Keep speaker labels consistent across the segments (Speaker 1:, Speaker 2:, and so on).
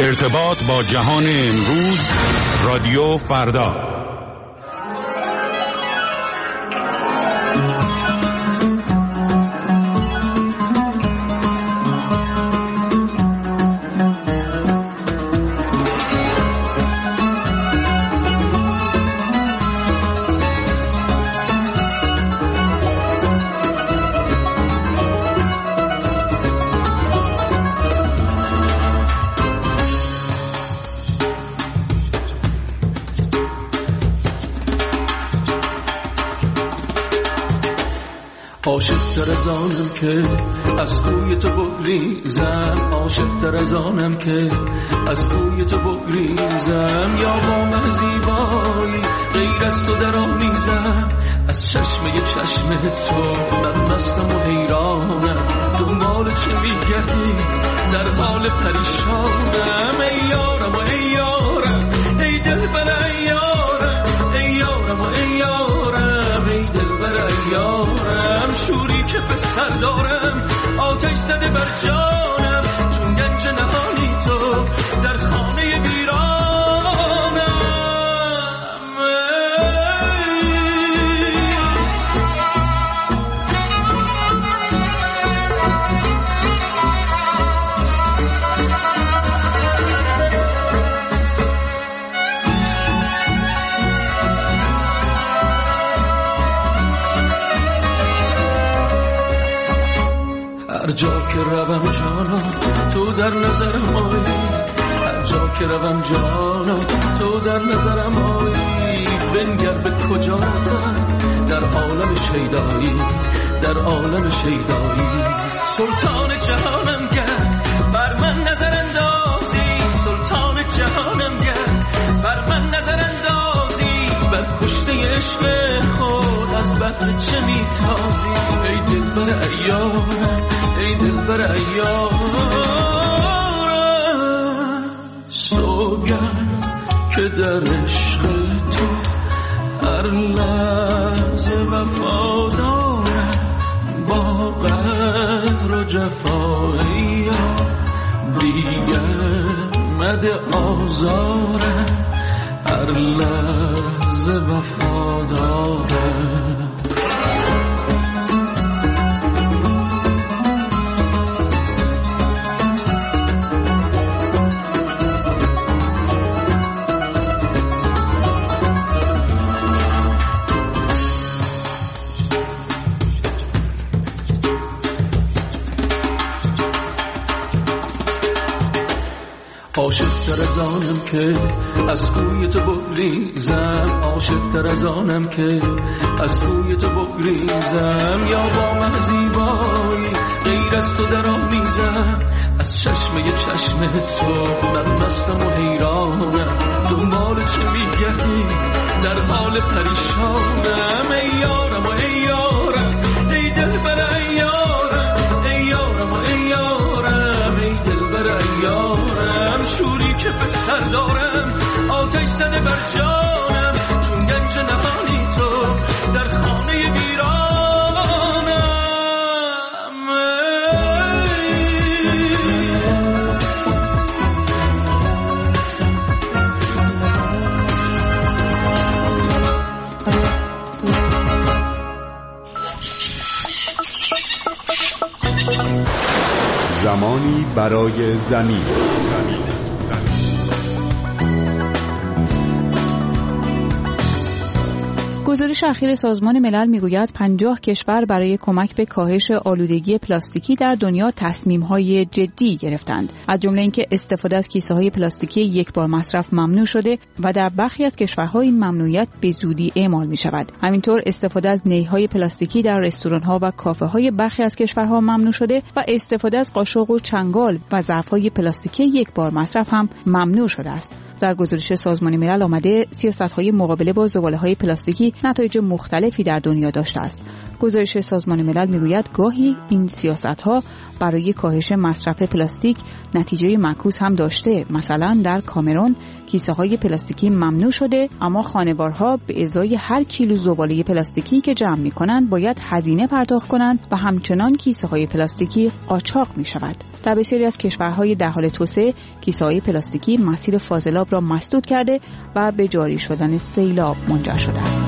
Speaker 1: ارتباط با جهان امروز، رادیو فردا.
Speaker 2: عاشق‌تر از آنم که از کوی تو بگریزم، عاشق‌تر از آنم که از کوی تو بگریزم، یا با من زیبایی غیر از تو در آمیزم، از چشمه تو من مستم و حیرانم، دنبال چه میگردی در حال پریشانم، ای یارم و ای یارم، ای دلبر ای یارم، ای یارم و ای یارم، ای دلبر ای یارم، شوری که به سر دارم آتش زده بر جانم، چون گنج نهانی تو در خانه ویرانم. هر جا که روم جانا تو در نظرم آیی، هر جا که روم جانا تو در نظرم آیی، بنگر به کجا رفتم در عالم شیدایی، در عالم شیدایی، سلطان جهانم گر بر من نظر اندازی، سلطان جهانم گر بر من نظر اندازی، بر کشته عشق خود از بحر چه میتازی، ای دلبر ایارم، ای دلبر ایارم، سوگند که در عشق تو هر لحظه وفادارم، با قهر و جفایی دیگر مده آزارم، هر لحظه وفادارم. عاشق‌تر از آنم که از کوی تو بگریزم، عاشق‌تر از آنم که از کوی تو بگریزم، یا با من زیبایی غیر از تو در آمیزم، از چشمه تو من مستم و حیرانم، دنبال چه میگردی در حال پریشانم، ای یارم و ای یارم، ای دلبر ای یارم، ای یارم و ای یارم، ای دلبر ای یارم، شوری که به سر دارم آتش زده بر جانم، چون گنج نهانی تو در خانه ویرانم.
Speaker 3: زمانی برای زمین.
Speaker 4: گزارش اخیر سازمان ملل میگوید 50 کشور برای کمک به کاهش آلودگی پلاستیکی در دنیا تصمیم‌های جدی گرفتند. از جمله اینکه استفاده از کیسه‌های پلاستیکی یک بار مصرف ممنوع شده و در برخی از کشورها این ممنوعیت به زودی اعمال می‌شود. همینطور استفاده از نی‌های پلاستیکی در رستوران‌ها و کافه‌های برخی از کشورها ممنوع شده و استفاده از قاشق و چنگال و ظرف‌های پلاستیکی یک بار مصرف هم ممنوع شده است. در گزارش سازمان ملل آمده سیاست‌های مقابله با زباله‌های پلاستیکی نتایج مختلفی در دنیا داشته است. گزارش سازمان ملل میگوید گاهی این سیاست‌ها برای کاهش مصرف پلاستیک نتیجه معکوس هم داشته. مثلا در کامرون کیسه‌های پلاستیکی ممنوع شده، اما خانوارها به ازای هر کیلو زباله پلاستیکی که جمع می‌کنند باید هزینه پرداخت کنند و همچنان کیسه‌های پلاستیکی قاچاق می‌شود. در بسیاری از کشورهای در حال توسعه کیسه‌های پلاستیکی مسیر فاضلاب را مسدود کرده و به جاری شدن سیلاب منجر شده است.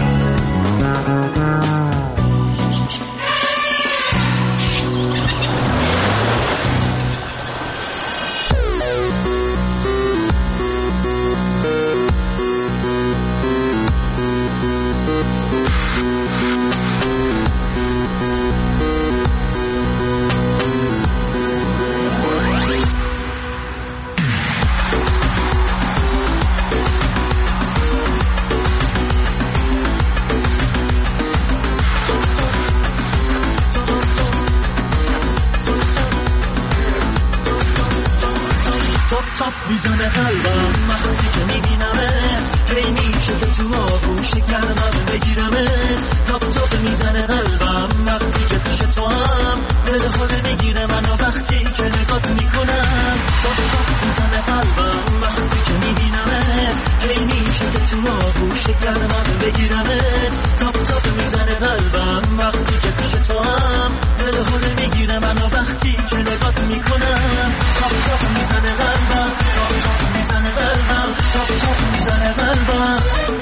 Speaker 2: میزنه قلبم وقتی که میبینمت، کی میشه که تو آغوش گرمم بگیرمت. تاپ تاپ میزنه قلبم وقتی که پیش تو هم، دل خود میگیره منو وقتی که نگات میکنم. تاپ تاپ میزنه قلبم وقتی که میبینمت، کی میشه که تو آغوش گرمم بگیرمت. تاپ تاپ میزنه قلبم وقتی که پیش تو هم، دل خود میگیره منو وقتی که نگات میکنم. تاپ تاپ میزنه قلبم، تاپ تاپ میزنه قلبم، تاپ تاپ میزنه قلبم.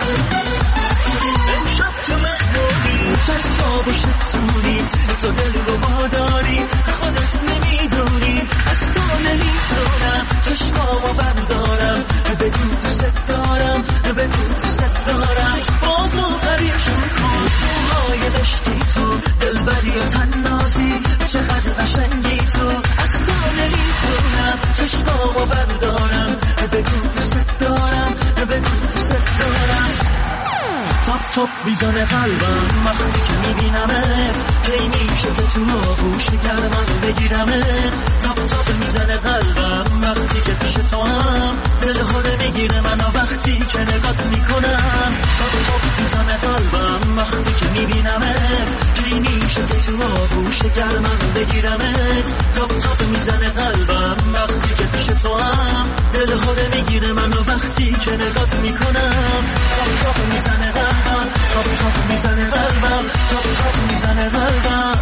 Speaker 2: امشب تو مهمونی، جذاب و شتونی، تو دل رو واداری، خودت نمیدونی. از تو نمیتونم چشمامو بردارم، بدون دوست دارم، بدون دوست دارم. بازو پریشون کن موهای دشتی تو، دلبری و تنازی، چقدر قشنگی تو. از تو نمیتونم چشمامو بردارم، بدون دوست دارم، بدون دوست دارم. تاپ تاپ میزنه قلبم وقتی که میبینمت، کی میشه که تو آغوش گرمم بگیرمت. تاپ تاپ میزنه قلبم وقتی که پیش تو هم، دل خود میگیره منو وقتی که نگات میکنم. تاپ تاپ میزنه قلبم وقتی که میبینمت، کی میشه که تو آغوش گرمم بگیرمت. تاپ تاپ میزنه قلبم وقتی که پیش تو هم، دل خود میگیره منو وقتی که نگات میکنم. تاپ تاپ میزنه قلبم، تاپ تاپ میزنه قلبم، تاپ تاپ میزنه قلبم.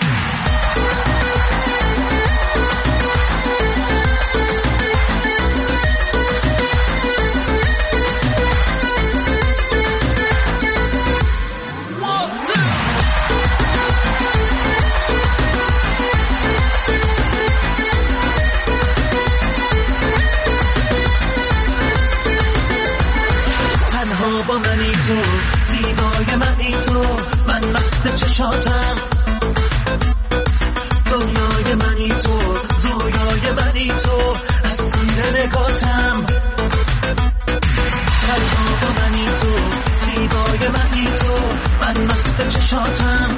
Speaker 2: با منی تو، زیبای منی تو، من مست چشاتم. دنیای منی تو، رویای منی تو، اسیر نگاتم. تنها با منی تو، زیبای منی تو، من مست چشاتم.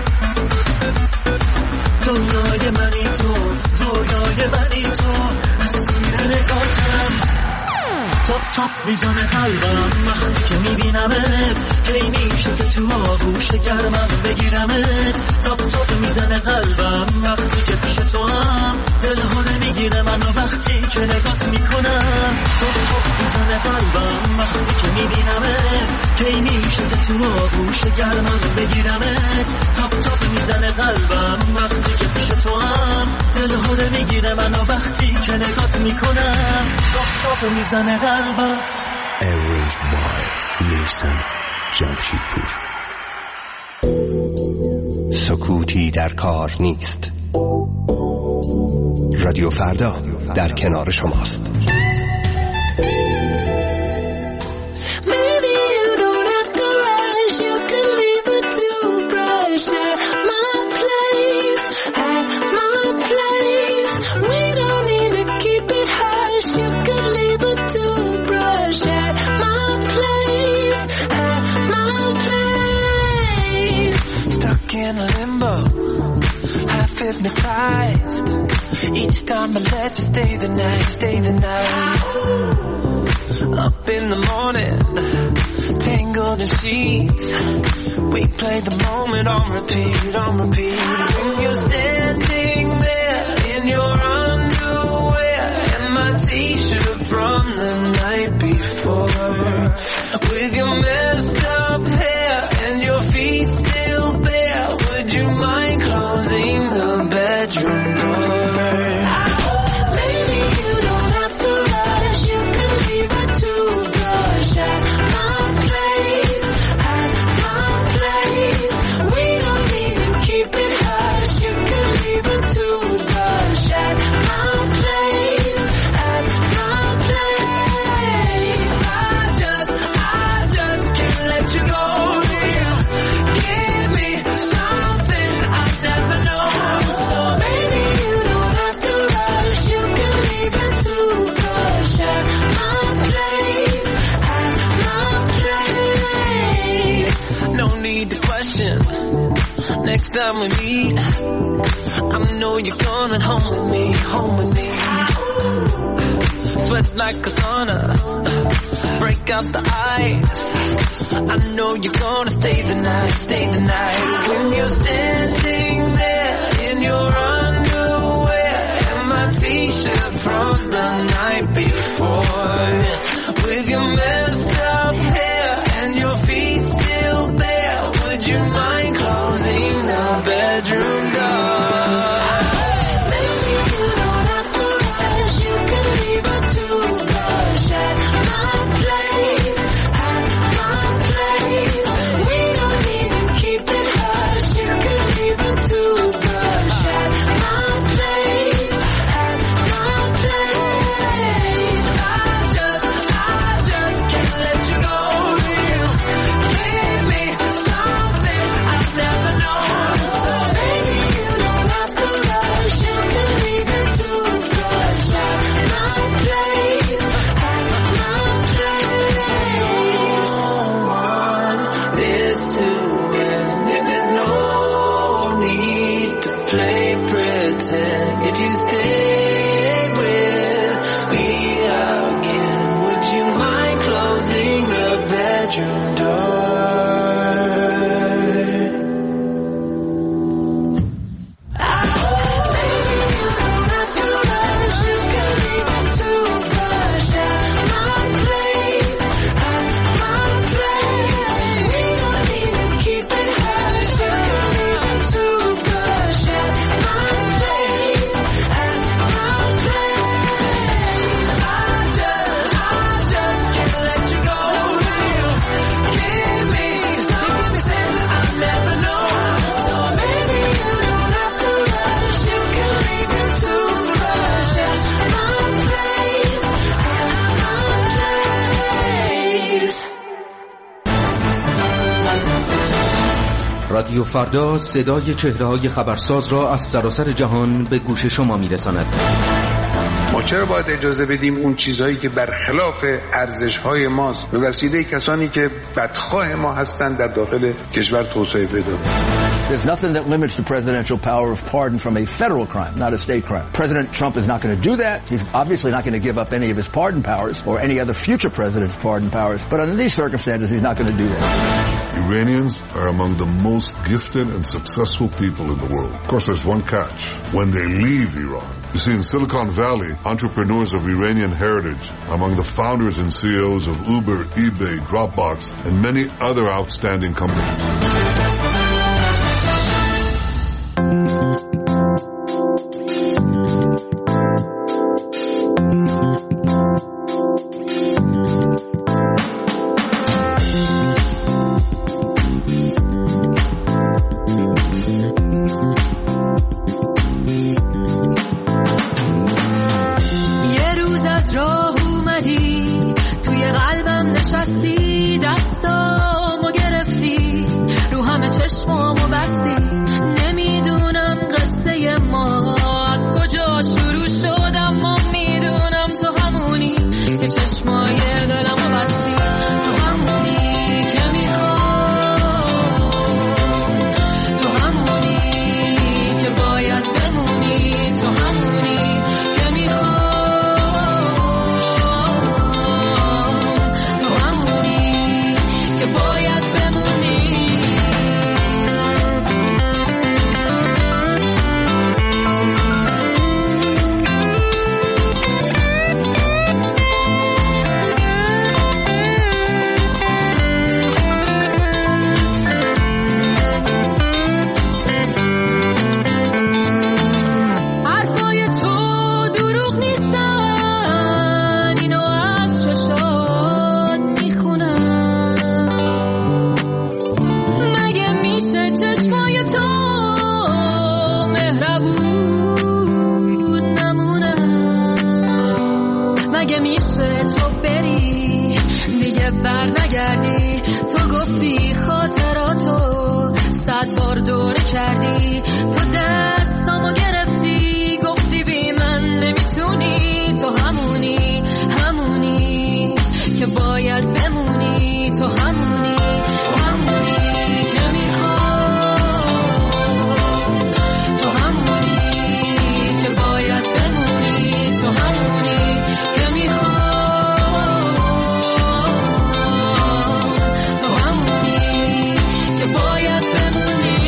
Speaker 2: دنیای منی تو، رویای منی تو، اسیر نگاتم. تاپ تاپ میزنه قلبم وقتی که میبینمت، کی میشه که تو آغوش گرمم بگیرمت. تاپ تاپ میزنه قلبم وقتی که پیش تو هم، دل خود میگیره منو وقتی که نگات میکنم. تاپ تاپ میزنه قلبم وقتی که میبینمت، کی میشه که تو آغوش گرمم بگیرمت. تاپ تاپ میزنه قلبم وقتی که پیش تو هم، دل خود میگیره منو وقتی که نگات میکنم. تاپ تاپ میزنه قلبم.
Speaker 5: Arranged by نیسان جمشیدپور. سکوتی در کار نیست. رادیو فردا در کنار شماست.
Speaker 6: Hypnotized each time I let you stay the night, stay the night. Up in the morning, tangled in sheets. We play the moment on repeat, on repeat. When you're standing there in your underwear and my t-shirt from the night before, with your messed up hair and your feet still bare, would you mind closing the bedroom door? Next time we meet, I know you're coming home with me, home with me. Sweat like a sauna, break out the ice. I know you're gonna stay the night, stay the night. When you're standing there in your underwear and my t-shirt from the night before, with your messed up hair and your feet still bare, would you mind closing the bedroom door?
Speaker 7: رادیو فردا صدای چهره‌های خبرساز را از سراسر جهان به گوش شما می‌رساند.
Speaker 8: ما چرا باید اجازه بدیم اون چیزهایی که برخلاف ارزش‌های ماست به وسیله کسانی که بدخواه ما هستند در داخل کشور توسعه پیدا کنند؟
Speaker 9: There's nothing that limits the presidential power of pardon from a federal crime, not a state crime. President Trump is not going to do that. He's obviously not going to give up any of his pardon powers or any other future president's pardon powers. But under these circumstances, he's not going to do that.
Speaker 10: Iranians are among the most gifted and successful people in the world. Of course, there's one catch. When they leave Iran, you see, in Silicon Valley, entrepreneurs of Iranian heritage, among the founders and CEOs of Uber, eBay, Dropbox, and many other outstanding companies.
Speaker 11: مگه میشه تو بری دیگه بر نگردی؟ تو گفتی خاطراتو 100 بار دوره کردی، تو دستامو گرفتی گفتی بی من نمیتونی، تو همونی که باید بمونی، تو همونی که میخوام، تو همونی که باید بمونی، تو همونی که میخوام، تو همونی که باید بمونی.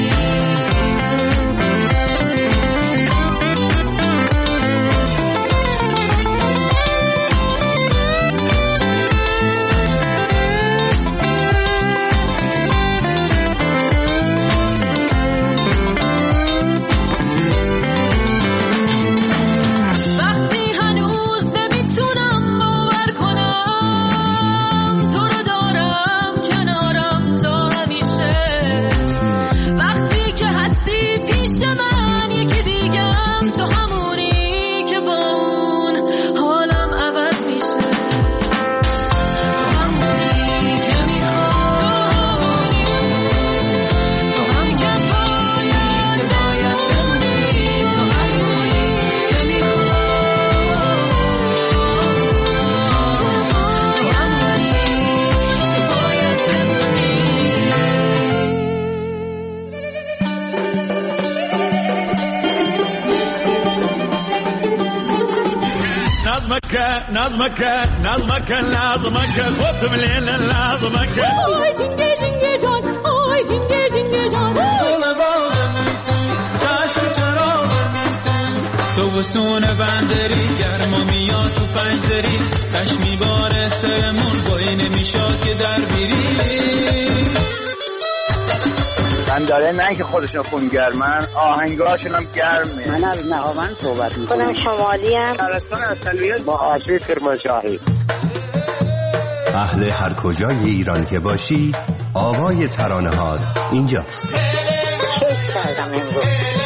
Speaker 2: نظمك خود مليل لازمك
Speaker 11: آی جنگه جان، آی جنگه جان،
Speaker 2: دل باغم چشم چراغم تو وسون بندری گرما میاد تو پنجدری تش میباره سرمون بایی نمیشاد که در بیری
Speaker 12: من داره نه که خودشون خونگرمن آهنگاشون هم گرمه.
Speaker 13: من از نهاوند صحبت میکنم.
Speaker 14: خودم شمالی ام.
Speaker 12: شهرستان اصلیت با آشی کرمانشاهی.
Speaker 5: اهل هر کجای ایران که باشی آوای ترانه‌هات اینجاست.
Speaker 14: کیف کردم امروز.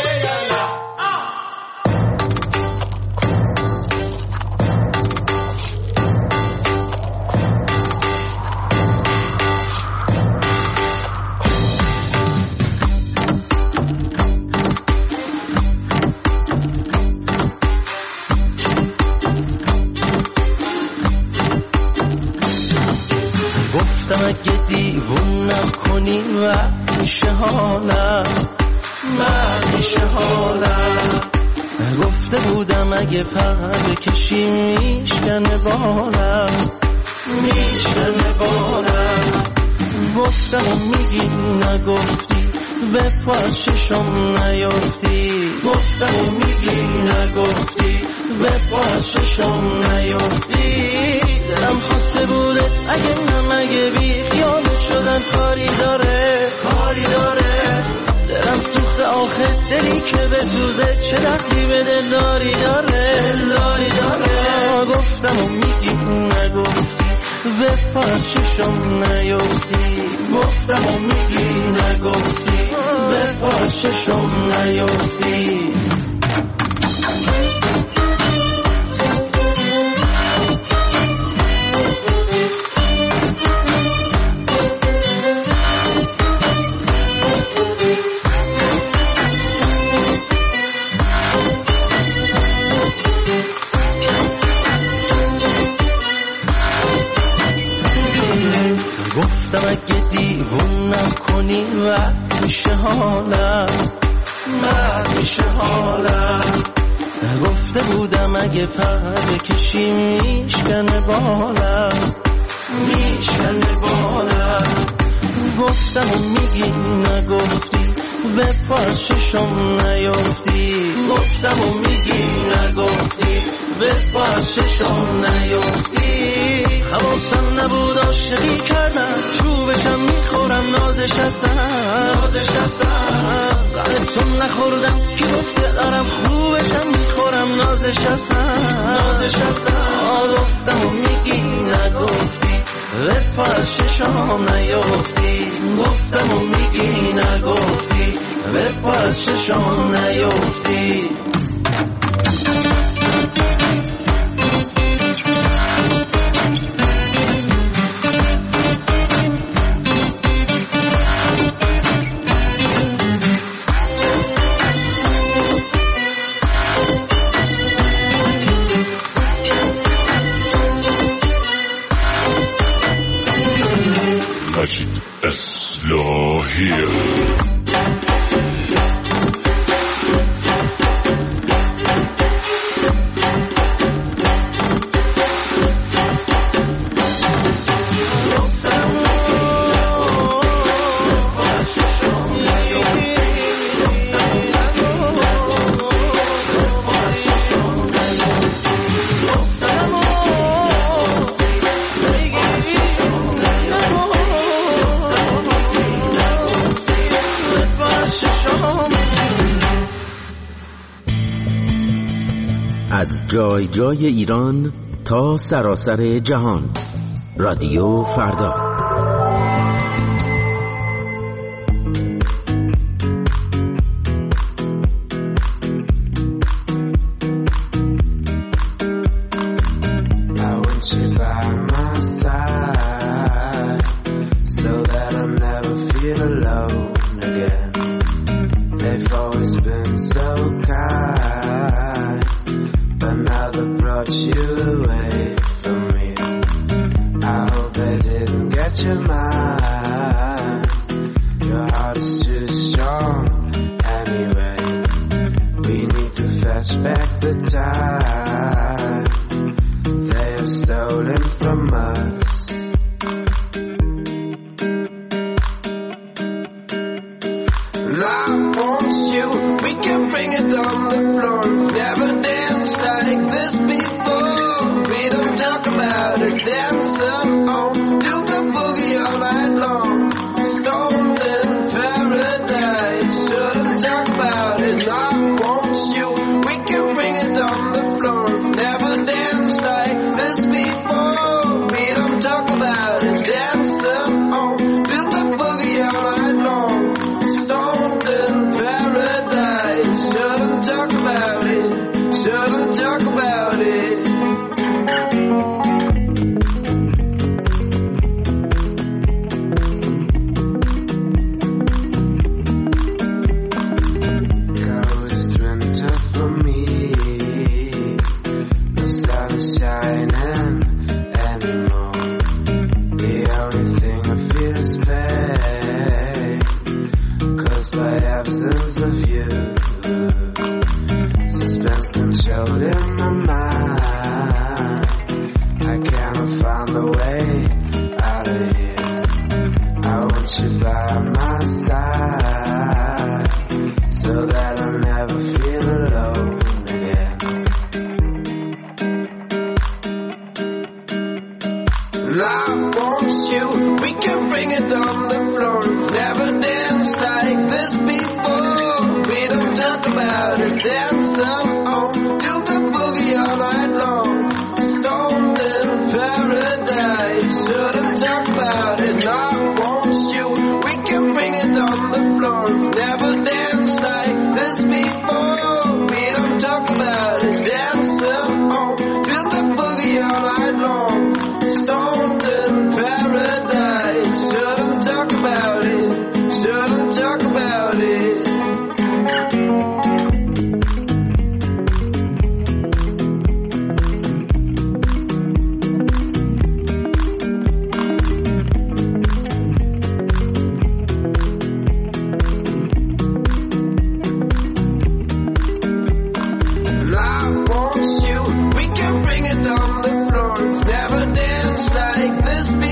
Speaker 6: اگه دیوونم کنی و میشه حالم گفته بودم اگه پر کشی میشکنه بالم گفتم و میگی نگفتی به پاششم نیفتی گفتم و میگی نگفتی به پاششم نیفتی دلم خواسته بوده اگه نمگه بی خیالت شدن کاری داره دلم سوخته آخه دلی که به سوزه چه دخلی به دلداری داره گفتم و میگی نگفتی به پاششم نیفتی گفتم و میگی نگفتی به پاششم نیفتی گفتم اگه دیوونم کنی و میشه حالم گفته بودم اگه پر کشی میشکنه بالم گفتم و میگی نگفتی به پاششم نیفتی گفتم و میگی نگفتی به پاششم نیفتی حواسم نبود عاشقی کردم چوبشم میخورم نازش هستم قلبتون نخوردم که گفته دارم خوبشم میخورم نازش هستم گفتم و میگی نگفتی به پاششم نیفتی گفتم و میگی نگفتی به پاششم نیفتی
Speaker 7: جای جای ایران تا سراسر جهان. رادیو فردا.
Speaker 6: Bring it on the floor, never dance like this before.